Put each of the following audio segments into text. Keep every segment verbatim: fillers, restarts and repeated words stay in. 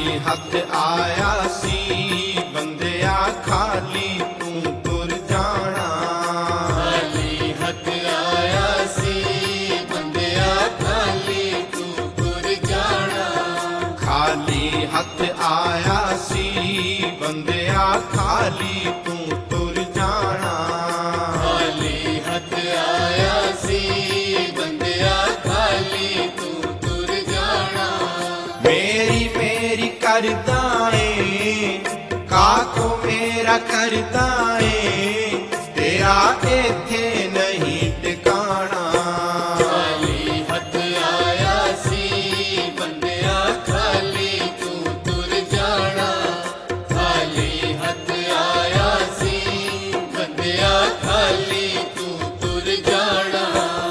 खाली हथ आया सी बंदिया खाली तू तुर जाना। खाली हथ आया सी बंदिया खाली तू तुर जाना। खाली हथ आया सी बंदिया खाली तू तुर जाना। खाली हथ आया सी बंदिया खाली तू तुर जाना। मेरी मेरी करदा है काको मेरा करदा है तेरा इथे नहीं टिकाना। खाली हथ आया सी बंदिया खाली तू तुर जाना। खाली हथ आया सी बंदिया खाली तू तुर जाना।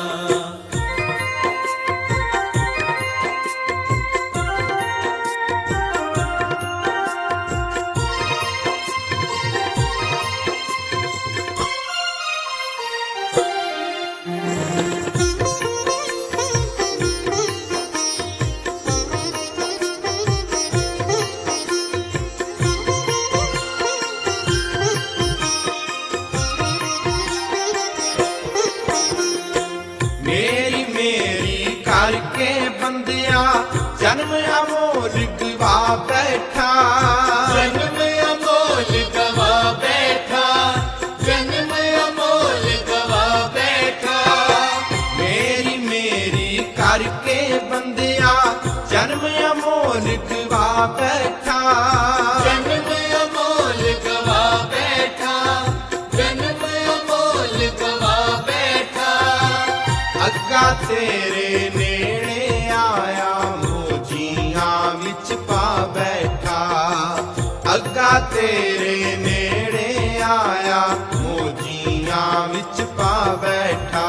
मेरी मेरी करके बंदिया जन्म अमोल गवा बैठा। जन्म अमोल गवा बैठा। जन्म अमोल गवा बैठा। मेरी मेरी करके बंदिया जन्म अमोल गवा बैठा। जन्म अमोल गवा बैठा। जन्म अमोल गवा बैठा। अग्गा तेरे नेड़े आया मोजियां विच पा बैठा। अग्गा तेरे नेड़े आया मोजियां विच पा बैठा।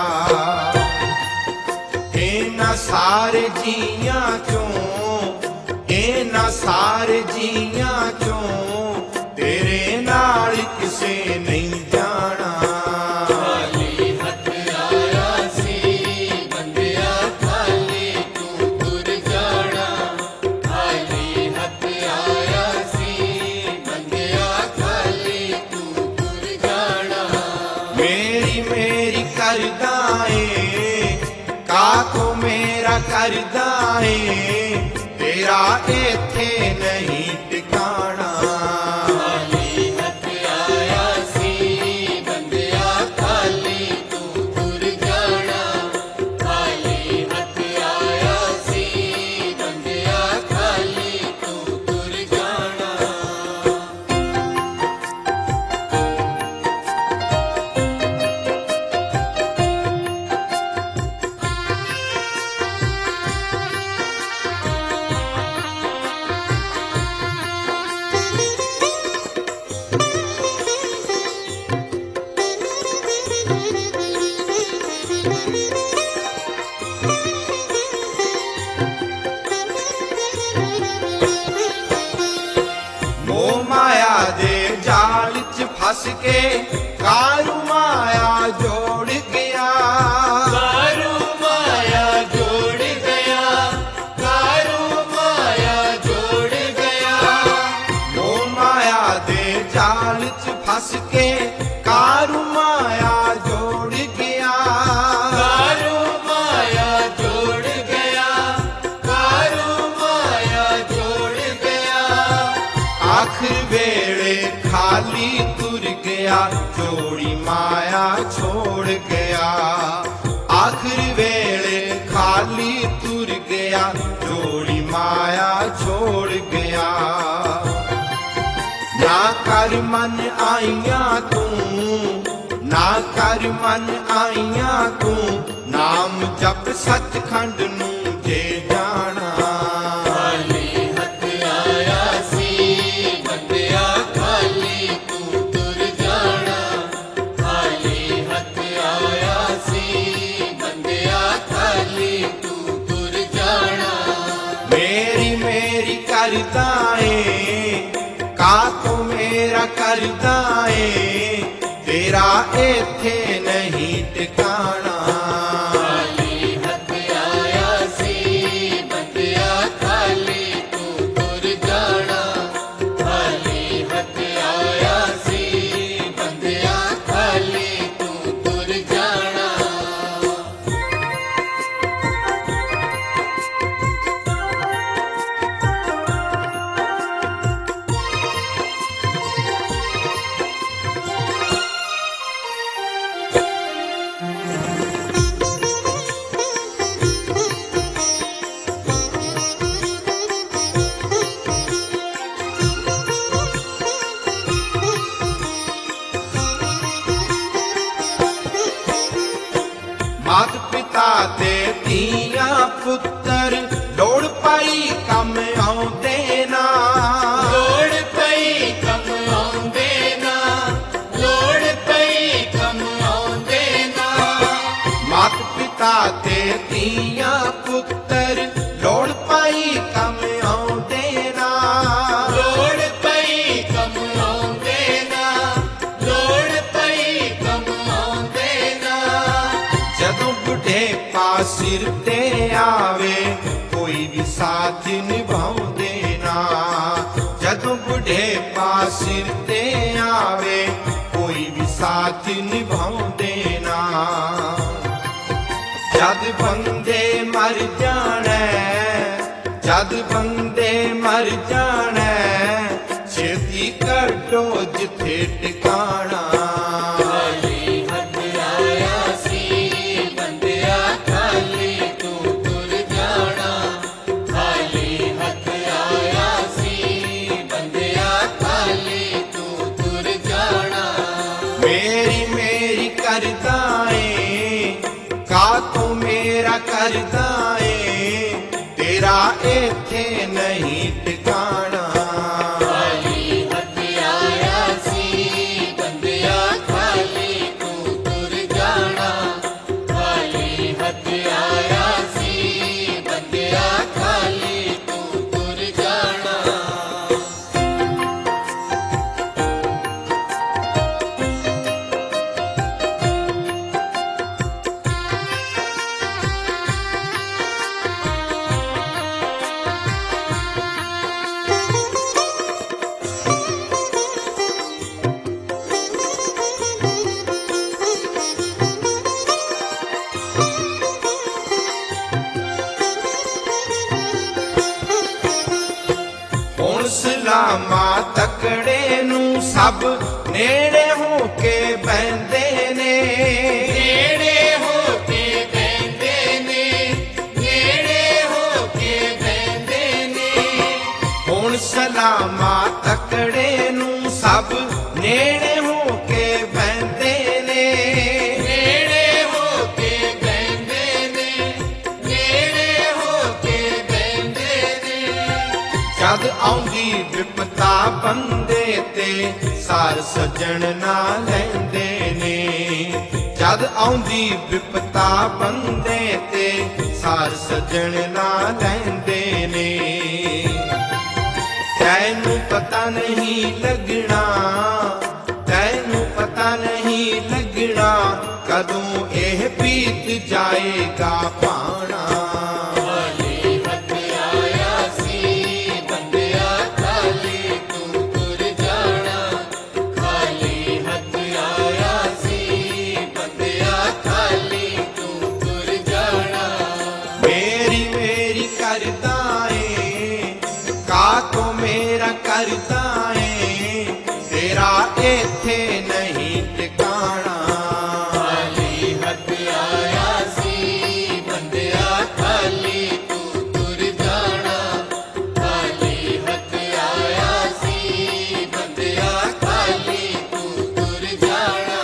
इन्हां सारे जियां चों इन्हां सारे जियां चों तेरे नाल किसे नहीं जाना। खाली हथ आया सी बंदिया खाली तू तुर जाना। खाली हथ आया सी बंदिया खाली तू तुर जाना। मेरी मेरी करदा है काको मेरा करदा है तेरा इथे नहीं टिकाना। खाली हथ आया सी बंदिया खाली तू तुर जाना। खाली हथ आया सी बंदिया खाली तू तुर जाना। मोह माया दे जाल च फस के कारू माया जोड़ गया। कारू माया जोड़ गया। कारू माया जोड़ गया। मोह माया दे जाल च फस के कारू माया जोड़ गया। कारू माया जोड़ गया। कारू माया जोड़ गया। आखिर वेले खाली तुर गया जोड़ी माया छोड़ गया। आखिर वेले खाली तुर गया जोड़ी माया छोड़ गया। ना कर मन आईया तू ना कर मन आईया तू नाम जप सचखंड नू जे जाना। खाली हथ आया सी बंदिया खाली तू तुर जाना। खाली हथ आया सी बंदिया खाली तू तुर जाना। मेरी मेरी करदा है काको मेरा करदा है तेरा इथे नहीं टिकाना। खाली हथ आया सी बंदिया खाली तू तुर जाना। ਸਿਰ ਤੇ ਆਵੇ ਕੋਈ ਵੀ ਸਾਥ ਨਿਭਾਉਂਦੇ ਨਾ। ਜਦੋਂ ਬੁਢੇਪਾ ਸਿਰ ਤੇ ਆਵੇ ਕੋਈ ਵੀ ਸਾਥ ਨਿਭਾਉਂਦੇ ਨਾ। ਜਦ ਬੰਦੇ ਮਰ ਜਾਣੈ, ਜਦ ਬੰਦੇ ਮਰ ਜਾਣੈ, ਛੇਤੀ ਕੱਢੋ ਜਿੱਥੇ ਟਿਕਾਣਾ। ਖਾਲੀ ਹੱਥ ਆਇਆ ਸੀ ਬੰਦਿਆ ਖਾਲੀ ਤੂੰ ਤੁਰ ਜਾਣਾ। ਖਾਲੀ ਹੱਥ ਆਇਆ ਸੀ ਬੰਦਿਆ ਖਾਲੀ ਤੂੰ ਤੁਰ ਜਾਣਾ। ਮੇਰੀ ਮੇਰੀ ਕਰਦਾ ਏ ਕਾਤੋਂ ਮੇਰਾ ਕਰਦਾ ਏ, ਤੇਰਾ ਇੱਥੇ ਨਹੀਂ ਟਿਕਾਣਾ। ਖਾਲੀ ਹੱਥ ਆਇਆ ਸੀ ਬੰਦਿਆ ਖਾਲੀ ਤੂੰ ਤੁਰ ਜਾਣਾ। ਖਾਲੀ ਹੱਥ ਆਇਆ ਸੀ ਬੰਦਿਆ ਖਾਲੀ ਤੂੰ ਤੁਰ ਜਾਣਾ। ਹੁਣ ਸਲਾਮਾਂ ਤਕੜੇ ਨੂੰ ਸਭ ਨੇੜੇ ਹੋ ਕੇ ਬਹਿੰਦੇ ਨੇ। ਨੇੜੇ ਹੋ ਕੇ ਬਹਿੰਦੇ ਨੇ, ਨੇੜੇ ਹੋ ਕੇ ਬਹਿੰਦੇ ਨੇ। ਹੁਣ ਸਲਾਮਾਂ ਤਕੜੇ ਨੂੰ ਸਭ ਨੇੜੇ ਹੋ ਕੇ ਬਹਿੰਦੇ ਨੇ। ਨੇੜੇ ਹੋ ਕੇ ਬਹਿੰਦੇ ਨੇ, ਨੇੜੇ ਹੋ ਕੇ ਬਹਿੰਦੇ ਨੇ। ਜਦ ਆਉਂਦੀ ਵਿਪਤਾ ਬੰਦੇ ਤੇ ਸਾਰ ਸੱਜਣ ਨਾ ਲੈਂਦੇ ਨੇ। ਜਦ ਆਉਂਦੀ ਵਿਪਤਾ ਬੰਦੇ ਤੇ ਸਾਰ ਸੱਜਣ ਨਾ ਲੈਂਦੇ ਨੇ। ਤੈਨੂੰ ਪਤਾ ਨਹੀਂ ਲੱਗਣਾ, ਤੈਨੂੰ ਪਤਾ ਨਹੀਂ ਲੱਗਣਾ, ਕਦੋਂ ਇਹ ਬੀਤ ਜਾਏਗਾ ਭਾਣਾ। ਖਾਲੀ ਹੱਥ ਆਇਆ ਸੀ ਬੰਦਿਆ ਖਾਲੀ ਤੂੰ ਤੁਰ ਜਾਣਾ। ਖਾਲੀ ਹੱਥ ਆਇਆ ਸੀ ਬੰਦਿਆ ਖਾਲੀ ਤੂੰ ਤੁਰ ਜਾਣਾ। ਮੇਰੀ ਮੇਰੀ ਕਰਦਾ ਏ ਕਾਤੋਂ ਮੇਰਾ ਕਰਦਾ ਏ, ਤੇਰਾ ਇੱਥੇ ਨਹੀਂ ਟਿਕਾਣਾ। ਖਾਲੀ ਹੱਥ ਆਇਆ ਸੀ ਬੰਦਿਆ ਖਾਲੀ ਤੂੰ ਤੁਰ ਜਾਣਾ। ਖਾਲੀ ਹੱਥ ਆਇਆ ਸੀ ਬੰਦਿਆ ਖਾਲੀ ਤੂੰ ਤੁਰ ਜਾਣਾ।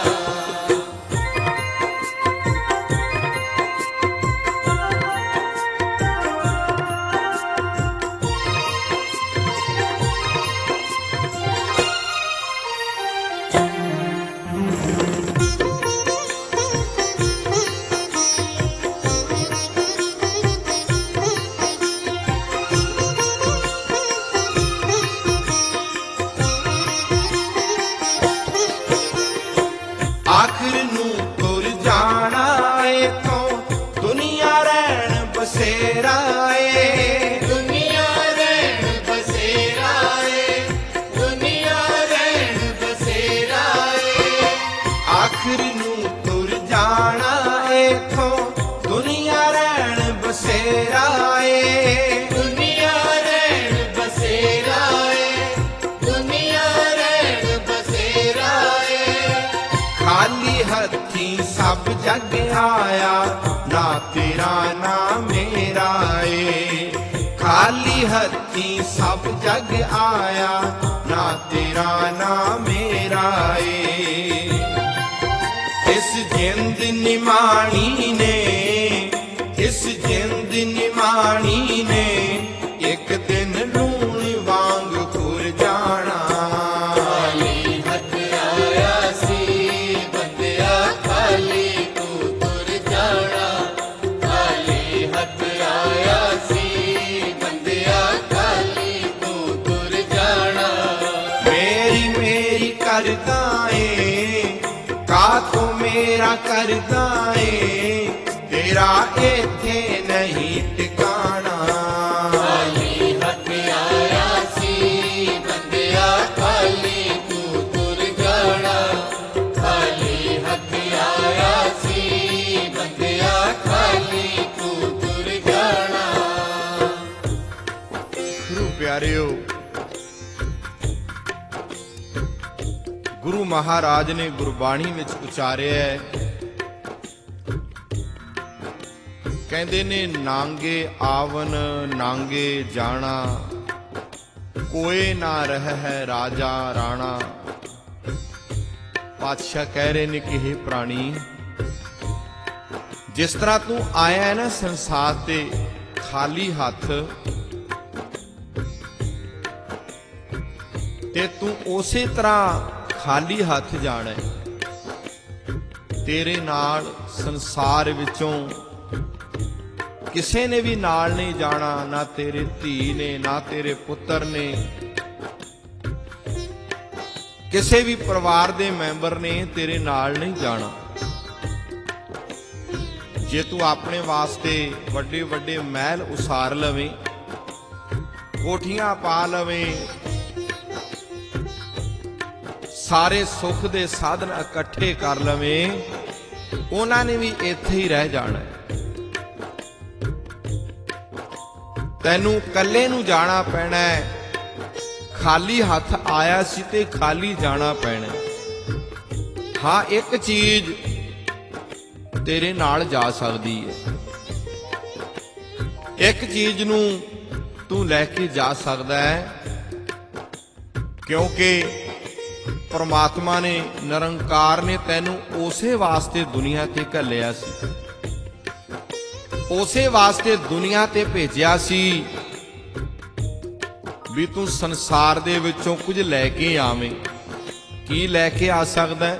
ਆਖਰ ਨੂੰ ਤੁਰ ਜਾਣਾ ਏਥੋਂ ਦੁਨੀਆ ਰਹਿਣ ਬਸੇਰਾ ਏ। ਦੁਨੀਆ ਰਹਿਣ ਬਸੇਰਾ ਏ, ਦੁਨੀਆ ਰਹਿਣ ਬਸੇਰਾ ਏ। ਆਖਰ ਨੂੰ ਤੁਰ ਜਾਣਾ ਏਥੋਂ ਦੁਨੀਆ ਰਹਿਣ ਬਸੇਰਾ ਏ। ਦੁਨੀਆ ਰਹਿਣ ਬਸੇਰਾ ਏ, ਦੁਨੀਆ ਰਹਿਣ ਬਸੇਰਾ ਏ। ਖਾਲੀ ਹੱਥੀਂ ਸਭ ਜੱਗ ਆਇਆ, ਨਾ ਤੇਰਾ ਨਾ ਮੇਰਾ ਏ। ਖਾਲੀ ਹੱਥੀਂ ਸਭ ਜੱਗ ਆਇਆ, ਨਾ ਤੇਰਾ ਨਾ ਮੇਰਾ ਏ। ਇਸ ਜਿੰਦ ਨਿਮਾਣੀ ਨੇ, ਇਸ ਜਿੰਦ ਨਿਮਾਣੀ ਨੇ, ਇੱਕ ਦਿਨ ਲੂਣ ਵਾਂਗ ਖੁਰ ਜਾਣਾ। ਖਾਲੀ ਹੱਥ ਆਇਆ ਸੀ ਬੰਦਿਆ ਖਾਲੀ ਤੂੰ ਤੁਰ ਜਾਣਾ। ਖਾਲੀ ਹੱਥ ਆਇਆ ਸੀ ਬੰਦਿਆ ਖਾਲੀ ਤੂੰ ਤੁਰ ਜਾਣਾ। ਮੇਰੀ ਮੇਰੀ ਕਰਦਾ ਏ ਕਾਤੋਂ ਮੇਰਾ ਕਰਦਾ ਏ, ਤੇਰਾ ਇੱਥੇ ਨਹੀਂ ਟਿਕਾਣਾ। ਖਾਲੀ ਹੱਥ ਆਇਆ ਸੀ ਬੰਦਿਆ ਖਾਲੀ ਤੂੰ ਤੁਰ ਜਾਣਾ। ਖਾਲੀ ਹੱਥ ਆਇਆ ਸੀ ਬੰਦਿਆ ਖਾਲੀ ਤੂੰ ਤੁਰ ਜਾਣਾ। ਗੁਰੂ ਪਿਆਰਿਓ, ਗੁਰੂ ਮਹਾਰਾਜ ਨੇ ਗੁਰਬਾਣੀ ਵਿੱਚ ਉਚਾਰਿਆ ਹੈ, ਕਹਿੰਦੇ ਨੇ ਨਾਂਗੇ ਆਵਨ ਨਾਂਗੇ ਜਾਣਾ, ਕੋਏ ਨਾ ਰਹਿ ਹੈ ਰਾਜਾ ਰਾਣਾ। ਪਾਤਸ਼ਾਹ ਕਹਿ ਰਹੇ ਨੇ ਕਿ ਇਹ ਪ੍ਰਾਣੀ, ਜਿਸ ਤਰ੍ਹਾਂ ਤੂੰ ਆਇਆ ਹੈ ਨਾ ਸੰਸਾਰ ਤੇ ਖਾਲੀ ਹੱਥ, ਤੇ ਤੂੰ ਉਸੇ ਤਰ੍ਹਾਂ ਖਾਲੀ ਹੱਥ ਜਾਣਾ ਹੈ। ਤੇਰੇ ਨਾਲ ਸੰਸਾਰ ਵਿੱਚੋਂ ਕਿਸੇ ਨੇ ਵੀ ਨਾਲ ਨਹੀਂ ਜਾਣਾ, ਨਾ ਤੇਰੇ ਧੀ ਨੇ, ਨਾ ਤੇਰੇ ਪੁੱਤਰ ਨੇ, ਕਿਸੇ ਵੀ ਪਰਿਵਾਰ ਦੇ ਮੈਂਬਰ ਨੇ ਤੇਰੇ ਨਾਲ ਨਹੀਂ ਜਾਣਾ। ਜੇ ਤੂੰ ਆਪਣੇ ਵਾਸਤੇ ਵੱਡੇ ਵੱਡੇ ਮਹਿਲ ਉਸਾਰ ਲਵੇਂ, ਕੋਠੀਆਂ ਪਾ ਲਵੇਂ, ਸਾਰੇ ਸੁੱਖ ਦੇ ਸਾਧਨ ਇਕੱਠੇ ਕਰ ਲਵੇਂ, ਉਹਨਾਂ ਨੇ ਵੀ ਇੱਥੇ ਹੀ ਰਹਿ ਜਾਣਾ ਹੈ। ਤੈਨੂੰ ਕੱਲੇ ਨੂੰ ਜਾਣਾ ਪੈਣਾ ਹੈ। ਖਾਲੀ ਹੱਥ ਆਇਆ ਸੀ ਤੇ ਖਾਲੀ ਜਾਣਾ ਪੈਣਾ। ਹਾਂ, ਇੱਕ ਚੀਜ਼ ਤੇਰੇ ਨਾਲ ਜਾ ਸਕਦੀ ਹੈ, ਇੱਕ ਚੀਜ਼ ਨੂੰ ਤੂੰ ਲੈ ਕੇ ਜਾ ਸਕਦਾ ਹੈ, ਕਿਉਂਕਿ ਪਰਮਾਤਮਾ ਨੇ, ਨਿਰੰਕਾਰ ਨੇ ਤੈਨੂੰ ਉਸੇ ਵਾਸਤੇ ਦੁਨੀਆ ਤੇ ਘੱਲਿਆ ਸੀ, ਉਸੇ ਵਾਸਤੇ ਦੁਨੀਆ ਤੇ ਭੇਜਿਆ ਸੀ ਵੀ ਤੂੰ ਸੰਸਾਰ ਦੇ ਵਿੱਚੋਂ ਕੁਝ ਲੈ ਕੇ ਆਵੇਂ। ਕੀ ਲੈ ਕੇ ਆ ਸਕਦਾ?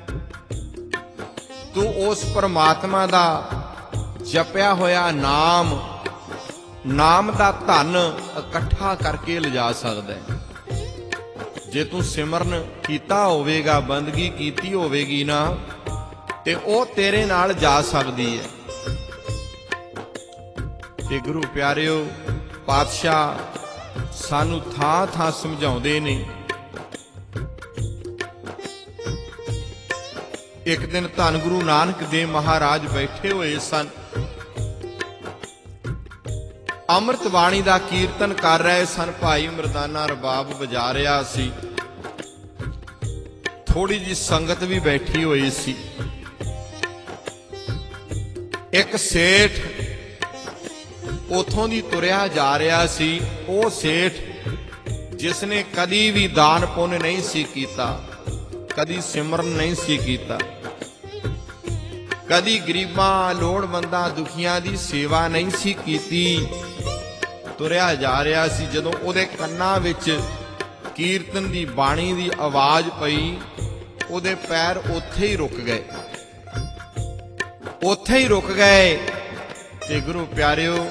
ਤੂੰ ਉਸ ਪਰਮਾਤਮਾ ਦਾ ਜਪਿਆ ਹੋਇਆ ਨਾਮ, ਨਾਮ ਦਾ ਧਨ ਇਕੱਠਾ ਕਰਕੇ ਲਿਜਾ ਸਕਦਾ ਹੈ। ਜੇ ਤੂੰ ਸਿਮਰਨ ਕੀਤਾ ਹੋਵੇਗਾ, ਬੰਦਗੀ ਕੀਤੀ ਹੋਵੇਗੀ ਨਾ, ਤੇ ਉਹ ਤੇਰੇ ਨਾਲ ਜਾ ਸਕਦੀ ਹੈ। ਤੇ ਗੁਰੂ ਪਿਆਰਿਓ, ਪਾਤਸ਼ਾਹ ਸਾਨੂੰ ਥਾਂ ਥਾਂ ਸਮਝਾਉਂਦੇ ਨੇ। ਇੱਕ ਦਿਨ ਧੰਨ ਗੁਰੂ ਨਾਨਕ ਦੇਵ ਮਹਾਰਾਜ ਬੈਠੇ ਹੋਏ ਸਨ, ਅੰਮ੍ਰਿਤ ਬਾਣੀ ਦਾ ਕੀਰਤਨ ਕਰ ਰਹੇ ਸਨ। ਭਾਈ ਮਰਦਾਨਾ ਰਬਾਬ ਵਜਾ ਰਿਹਾ ਸੀ, ਥੋੜੀ ਜਿਹੀ ਸੰਗਤ ਵੀ ਬੈਠੀ ਹੋਈ ਸੀ। ਇੱਕ ਸੇਠ ਉਥੋਂ ਦੀ ਤੁਰਿਆ ਜਾ ਰਿਹਾ ਸੀ। ਉਹ ਸੇਠ ਜਿਸ ਨੇ ਕਦੀ ਵੀ ਦਾਨ ਪੁੰਨ ਨਹੀਂ ਸੀ ਕੀਤਾ, ਕਦੀ ਸਿਮਰਨ ਨਹੀਂ ਸੀ ਕੀਤਾ, ਕਦੀ ਗਰੀਬਾਂ, ਲੋੜਵੰਦਾਂ, ਦੁਖੀਆਂ ਦੀ ਸੇਵਾ ਨਹੀਂ ਸੀ ਕੀਤੀ, ਤੁਰਿਆ ਜਾ ਰਿਹਾ ਸੀ। ਜਦੋਂ ਉਹਦੇ ਕੰਨਾਂ ਵਿੱਚ ਕੀਰਤਨ ਦੀ ਬਾਣੀ ਦੀ ਆਵਾਜ਼ ਪਈ, ਉਹਦੇ ਪੈਰ ਉੱਥੇ ਹੀ ਰੁਕ ਗਏ, ਉੱਥੇ ਹੀ ਰੁਕ ਗਏ। ਤੇ ਗੁਰੂ ਪਿਆਰਿਓ,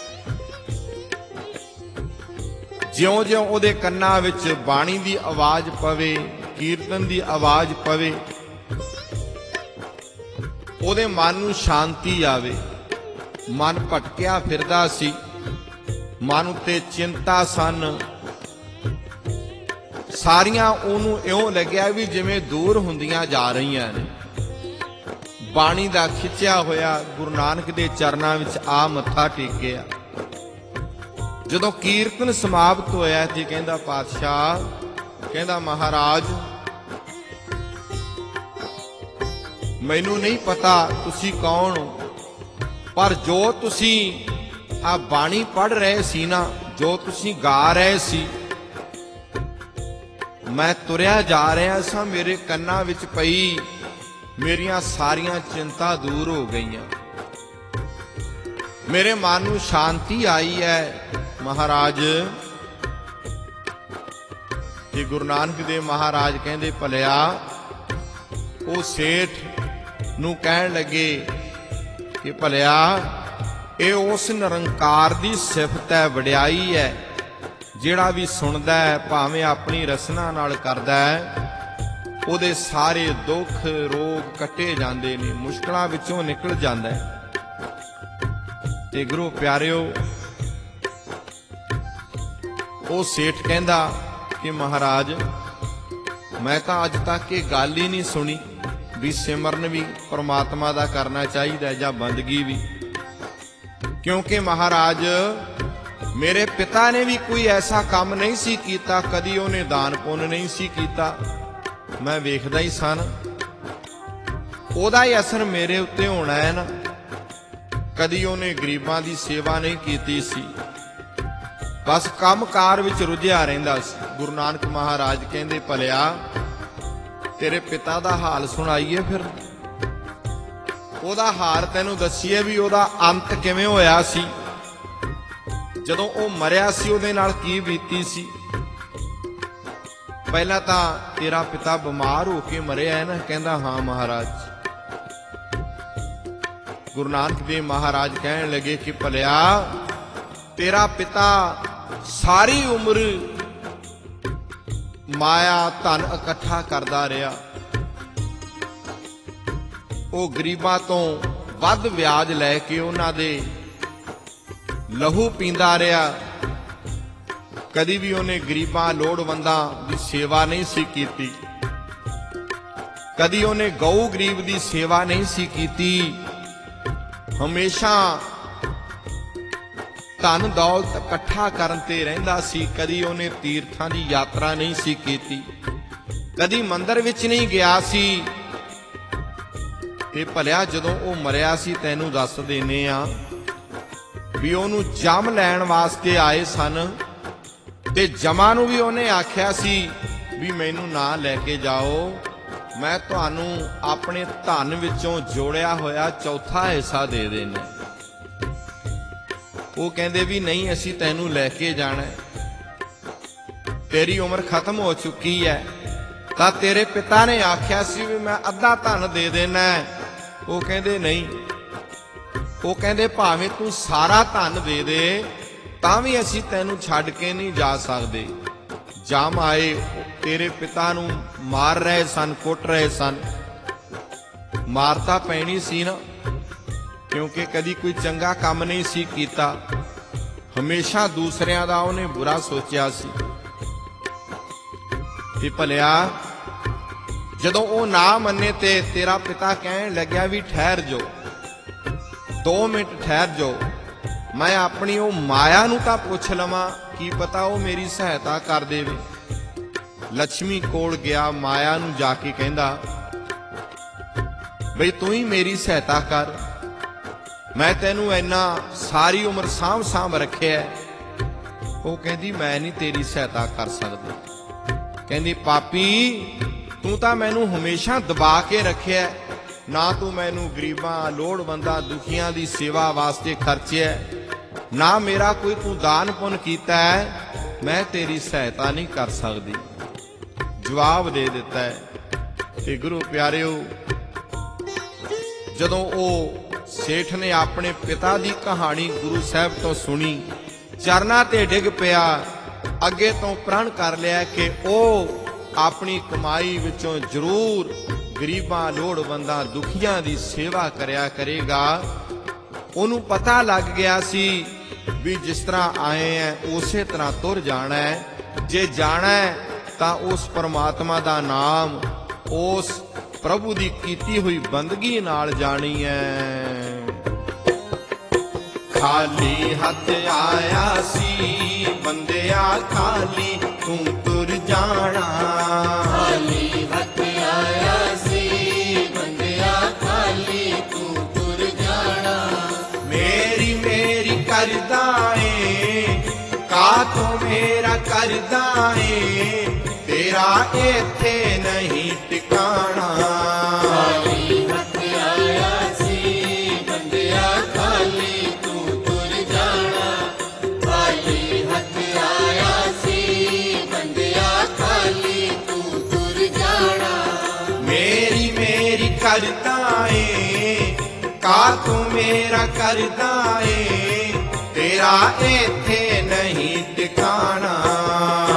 ਜਿਉਂ-ਜਿਉਂ ਉਹਦੇ ਕੰਨਾਂ ਵਿੱਚ ਬਾਣੀ ਦੀ ਆਵਾਜ਼ ਪਵੇ, ਕੀਰਤਨ ਦੀ ਆਵਾਜ਼ ਪਵੇ, ਉਹਦੇ ਮਨ ਨੂੰ ਸ਼ਾਂਤੀ ਆਵੇ। ਮਨ ਭਟਕਿਆ ਫਿਰਦਾ ਸੀ, ਮਨ ਉੱਤੇ ਚਿੰਤਾ ਸਨ, ਸਾਰੀਆਂ ਉਹਨੂੰ ਇਉਂ ਲੱਗਿਆ ਵੀ ਜਿਵੇਂ ਦੂਰ ਹੁੰਦੀਆਂ ਜਾ ਰਹੀਆਂ ਨੇ। ਬਾਣੀ ਦਾ ਖਿੱਚਿਆ ਹੋਇਆ ਗੁਰੂ ਨਾਨਕ ਦੇ ਚਰਨਾਂ ਵਿੱਚ ਆ ਮੱਥਾ ਟੇਕਿਆ। ਜਦੋਂ ਕੀਰਤਨ ਸਮਾਪਤ ਹੋਇਆ ਤੇ ਕਹਿੰਦਾ ਪਾਤਸ਼ਾਹ, ਕਹਿੰਦਾ ਮਹਾਰਾਜ, ਮੈਨੂੰ ਨਹੀਂ ਪਤਾ ਤੁਸੀਂ ਕੌਣ ਹੋ, ਪਰ ਜੋ ਤੁਸੀਂ ਆ ਬਾਣੀ ਪੜ੍ਹ ਰਹੇ ਸੀ ਨਾ, ਜੋ ਤੁਸੀਂ ਗਾ ਰਹੇ ਸੀ, ਮੈਂ ਤੁਰਿਆ ਜਾ ਰਿਹਾ ਸਾਂ, ਮੇਰੇ ਕੰਨਾਂ ਵਿੱਚ ਪਈ, ਮੇਰੀਆਂ ਸਾਰੀਆਂ ਚਿੰਤਾ ਦੂਰ ਹੋ ਗਈਆਂ, ਮੇਰੇ ਮਨ ਨੂੰ ਸ਼ਾਂਤੀ ਆਈ ਹੈ ਮਹਾਰਾਜ। ਤੇ ਗੁਰੂ ਨਾਨਕ ਦੇਵ ਮਹਾਰਾਜ ਕਹਿੰਦੇ, ਭਲਿਆ, ਉਹ ਸੇਠ ਨੂੰ ਕਹਿਣ ਲੱਗੇ ਕਿ ਭਲਿਆ, ਇਹ ਉਸ ਨਿਰੰਕਾਰ ਦੀ ਸਿਫਤ ਹੈ, ਵਡਿਆਈ ਹੈ, ਜਿਹੜਾ ਵੀ ਸੁਣਦਾ ਹੈ, ਭਾਵੇਂ ਆਪਣੀ ਰਸਨਾ ਨਾਲ ਕਰਦਾ ਹੈ, ਉਹਦੇ ਸਾਰੇ ਦੁੱਖ ਰੋਗ ਕੱਟੇ ਜਾਂਦੇ ਨੇ, ਮੁਸ਼ਕਲਾਂ ਵਿੱਚੋਂ ਨਿਕਲ ਜਾਂਦਾ ਹੈ। ਤੇ ਗੁਰੂ ਪਿਆਰਿਓ, ਉਹ ਸੇਠ ਕਹਿੰਦਾ ਕਿ ਮਹਾਰਾਜ ਮੈਂ ਤਾਂ ਅੱਜ ਤੱਕ ਇਹ ਗੱਲ ਹੀ ਨਹੀਂ ਸੁਣੀ ਵੀ ਸਿਮਰਨ ਵੀ ਪਰਮਾਤਮਾ ਦਾ ਕਰਨਾ ਚਾਹੀਦਾ ਜਾਂ ਬੰਦਗੀ ਵੀ, ਕਿਉਂਕਿ ਮਹਾਰਾਜ ਮੇਰੇ ਪਿਤਾ ਨੇ ਵੀ ਕੋਈ ਐਸਾ ਕੰਮ ਨਹੀਂ ਸੀ ਕੀਤਾ, ਕਦੀ ਉਹਨੇ ਦਾਨ ਪੁੰਨ ਨਹੀਂ ਸੀ ਕੀਤਾ, ਮੈਂ ਵੇਖਦਾ ਹੀ ਸਨ, ਉਹਦਾ ਹੀ ਅਸਰ ਮੇਰੇ ਉੱਤੇ ਹੋਣਾ ਹੈ ਨਾ। ਕਦੀ ਉਹਨੇ ਗਰੀਬਾਂ ਦੀ ਸੇਵਾ ਨਹੀਂ ਕੀਤੀ ਸੀ, ਬਸ ਕੰਮਕਾਰ ਵਿੱਚ ਰੁੱਝਿਆ ਰਹਿੰਦਾ ਸੀ। ਗੁਰੂ ਨਾਨਕ ਮਹਾਰਾਜ ਕਹਿੰਦੇ ਭਲਿਆ ਤੇਰੇ ਪਿਤਾ ਦਾ ਹਾਲ ਸੁਣਾਈਏ, ਫਿਰ ਉਹਦਾ ਹਾਲ ਤੈਨੂੰ ਦੱਸੀਏ ਵੀ ਉਹਦਾ ਅੰਤ ਕਿਵੇਂ ਹੋਇਆ ਸੀ, ਜਦੋਂ ਉਹ ਮਰਿਆ ਸੀ ਉਹਦੇ ਨਾਲ ਕੀ ਬੀਤੀ ਸੀ। ਪਹਿਲਾਂ ਤਾਂ ਤੇਰਾ ਪਿਤਾ ਬਿਮਾਰ ਹੋ ਕੇ ਮਰਿਆ ਹੈ ਨਾ? ਕਹਿੰਦਾ ਹਾਂ ਮਹਾਰਾਜ। ਗੁਰੂ ਨਾਨਕ ਦੇਵ ਮਹਾਰਾਜ ਕਹਿਣ ਲੱਗੇ ਕਿ ਭਲਿਆ ਤੇਰਾ ਪਿਤਾ ਸਾਰੀ ਉਮਰ ਮਾਇਆ ਧਨ ਇਕੱਠਾ ਕਰਦਾ ਰਿਹਾ, ਉਹ ਗਰੀਬਾਂ ਤੋਂ ਵੱਧ ਵਿਆਜ ਲੈ ਕੇ ਉਹਨਾਂ ਦੇ ਲਹੂ ਪੀਂਦਾ ਰਿਹਾ, ਕਦੀ ਵੀ ਉਹਨੇ ਗਰੀਬਾਂ ਲੋੜਵੰਦਾਂ ਦੀ ਸੇਵਾ ਨਹੀਂ ਸੀ ਕੀਤੀ, ਕਦੀ ਉਹਨੇ ਗਊ ਗਰੀਬ ਦੀ ਸੇਵਾ ਨਹੀਂ ਸੀ ਕੀਤੀ, ਹਮੇਸ਼ਾ ਧਨ ਦੌਲਤ ਇਕੱਠਾ ਕਰਨ ਤੇ ਰਹਿੰਦਾ ਸੀ, ਕਦੀ ਉਹਨੇ ਤੀਰਥਾਂ ਦੀ ਯਾਤਰਾ ਨਹੀਂ ਸੀ ਕੀਤੀ, ਕਦੀ ਮੰਦਿਰ ਵਿੱਚ ਨਹੀਂ ਗਿਆ ਸੀ। ਤੇ ਭਲਿਆ ਜਦੋਂ ਉਹ ਮਰਿਆ ਸੀ, ਤੈਨੂੰ ਦੱਸ ਦੇਨੇ ਆ ਵੀ ਉਹਨੂੰ ਜਮ ਲੈਣ ਵਾਸਤੇ ਆਏ ਸਨ, ਤੇ ਜਮਾਂ ਨੂੰ ਵੀ ਉਹਨੇ ਆਖਿਆ ਸੀ ਵੀ ਮੈਨੂੰ ਨਾ ਲੈ ਕੇ ਜਾਓ, ਮੈਂ ਤੁਹਾਨੂੰ ਆਪਣੇ ਧਨ ਵਿੱਚੋਂ ਜੋੜਿਆ ਹੋਇਆ ਚੌਥਾ ਹਿੱਸਾ ਦੇ ਦੇਣਾ। ਉਹ ਕਹਿੰਦੇ ਵੀ ਨਹੀਂ, ਅਸੀਂ ਤੈਨੂੰ ਲੈ ਕੇ ਜਾਣਾ, ਤੇਰੀ ਉਮਰ ਖਤਮ ਹੋ ਚੁੱਕੀ ਹੈ। ਤਾਂ ਤੇਰੇ ਪਿਤਾ ਨੇ ਆਖਿਆ ਸੀ ਵੀ ਮੈਂ ਅੱਧਾ ਧਨ ਦੇ ਦੇਣਾ। ਉਹ ਕਹਿੰਦੇ ਨਹੀਂ, ਉਹ ਕਹਿੰਦੇ ਭਾਵੇਂ ਤੂੰ ਸਾਰਾ ਧਨ ਦੇ ਦੇ ਤਾਂ ਵੀ ਅਸੀਂ ਤੈਨੂੰ ਛੱਡ ਕੇ ਨਹੀਂ ਜਾ ਸਕਦੇ। ਜਮ ਆਏ, ਤੇਰੇ ਪਿਤਾ ਨੂੰ ਮਾਰ ਰਹੇ ਸਨ, ਕੁੱਟ ਰਹੇ ਸਨ, ਮਾਰਤਾ ਪੈਣੀ ਸੀ ਨਾ, ਕਿਉਂਕਿ ਕਦੀ ਕੋਈ ਚੰਗਾ ਕੰਮ ਨਹੀਂ ਸੀ ਕੀਤਾ, ਹਮੇਸ਼ਾ ਦੂਸਰਿਆਂ ਦਾ ਉਹਨੇ ਬੁਰਾ ਸੋਚਿਆ ਸੀ। ਤੇ ਭਲਿਆ ਜਦੋਂ ਉਹ ਨਾ ਮੰਨੇ ਤੇ ਤੇਰਾ ਪਿਤਾ ਕਹਿਣ ਲੱਗਿਆ ਵੀ ਠਹਿਰ ਜਾਓ, ਦੋ ਮਿੰਟ ਠਹਿਰ ਜਾਓ, ਮੈਂ ਆਪਣੀ ਉਹ ਮਾਇਆ ਨੂੰ ਤਾਂ ਪੁੱਛ ਲਵਾਂ, ਕੀ ਪਤਾ ਉਹ ਮੇਰੀ ਸਹਾਇਤਾ ਕਰ ਦੇਵੇ। ਲక్ష్ਮੀ ਕੋਲ ਗਿਆ, ਮਾਇਆ ਨੂੰ ਜਾ ਕੇ ਕਹਿੰਦਾ ਬਈ ਤੂੰ ਹੀ ਮੇਰੀ ਸਹਾਇਤਾ ਕਰ, ਮੈਂ ਤੈਨੂੰ ਇੰਨਾ ਸਾਰੀ ਉਮਰ ਸਾਂਭ ਸਾਂਭ ਰੱਖਿਆ। ਉਹ ਕਹਿੰਦੀ ਮੈਂ ਨਹੀਂ ਤੇਰੀ ਸਹਾਇਤਾ ਕਰ ਸਕਦੀ। ਕਹਿੰਦੀ ਪਾਪੀ ਤੂੰ ਤਾਂ ਮੈਨੂੰ ਹਮੇਸ਼ਾ ਦਬਾ ਕੇ ਰੱਖਿਆ, ਨਾ ਤੂੰ ਮੈਨੂੰ ਗਰੀਬਾਂ ਲੋੜਵੰਦਾਂ ਦੁਖੀਆਂ ਦੀ ਸੇਵਾ ਵਾਸਤੇ ਖਰਚਿਆ, ਨਾ ਮੇਰਾ ਕੋਈ ਤੂੰ ਦਾਨ ਪੁੰਨ ਕੀਤਾ ਹੈ, ਮੈਂ ਤੇਰੀ ਸਹਾਇਤਾ ਨਹੀਂ ਕਰ ਸਕਦੀ। ਜਵਾਬ ਦੇ ਦਿੱਤਾ ਹੈ। ਤੇ ਗੁਰੂ ਪਿਆਰਿਓ, ਜਦੋਂ ਉਹ ਸੇਠ ਨੇ ਆਪਣੇ ਪਿਤਾ ਦੀ ਕਹਾਣੀ ਗੁਰੂ ਸਾਹਿਬ ਤੋਂ ਸੁਣੀ, ਚਰਨਾਂ ਤੇ ਡਿੱਗ ਪਿਆ, ਅੱਗੇ ਤੋਂ ਪ੍ਰਣ ਕਰ ਲਿਆ ਕਿ ਉਹ ਆਪਣੀ ਕਮਾਈ ਵਿੱਚੋਂ ਜ਼ਰੂਰ ਗਰੀਬਾਂ ਲੋੜਵੰਦਾਂ ਦੁਖੀਆਂ ਦੀ ਸੇਵਾ ਕਰਿਆ ਕਰੇਗਾ। ਉਹਨੂੰ ਪਤਾ ਲੱਗ ਗਿਆ ਸੀ ਵੀ ਜਿਸ ਤਰ੍ਹਾਂ ਆਏ ਐ ਉਸੇ ਤਰ੍ਹਾਂ ਤੁਰ ਜਾਣਾ ਹੈ, ਜੇ ਜਾਣਾ ਹੈ ਤਾਂ ਉਸ ਪਰਮਾਤਮਾ ਦਾ ਨਾਮ, ਉਸ ਪ੍ਰਭੂ ਦੀ ਕੀਤੀ ਹੋਈ ਬੰਦਗੀ ਨਾਲ ਜਾਣੀ ਹੈ। ਖਾਲੀ ਹੱਥ ਆਇਆ ਸੀ ਬੰਦਿਆ ਖਾਲੀ ਤੂੰ ਤੁਰ ਜਾਣਾ, ਖਾਲੀ ਹੱਥ ਆਇਆ ਸੀ ਬੰਦਿਆ ਖਾਲੀ ਤੂੰ ਤੁਰ ਜਾਣਾ। ਮੇਰੀ ਮੇਰੀ ਕਰਦਾ ਏ ਕਾਤੋਂ ਮੇਰਾ ਕਰਦਾ ਏ, ਤੇਰਾ ਇੱਥੇ ਨਹੀਂ ਟਿਕਾਣਾ। ਖਾਲੀ ਹੱਥ ਆਇਆ ਸੀ ਬੰਦਿਆ ਖਾਲੀ ਤੂੰ ਤੁਰ ਜਾਣਾ, ਖਾਲੀ ਹੱਥ ਆਇਆ ਸੀ ਬੰਦਿਆ ਖਾਲੀ ਤੂੰ ਤੁਰ ਜਾਣਾ। ਮੇਰੀ ਮੇਰੀ ਕਰਦਾ ਏ ਕਾਤੋਂ ਮੇਰਾ ਕਰਦਾ ਏ, ਤੇਰਾ ਇੱਥੇ ਨਹੀਂ ਟਿਕਾਣਾ।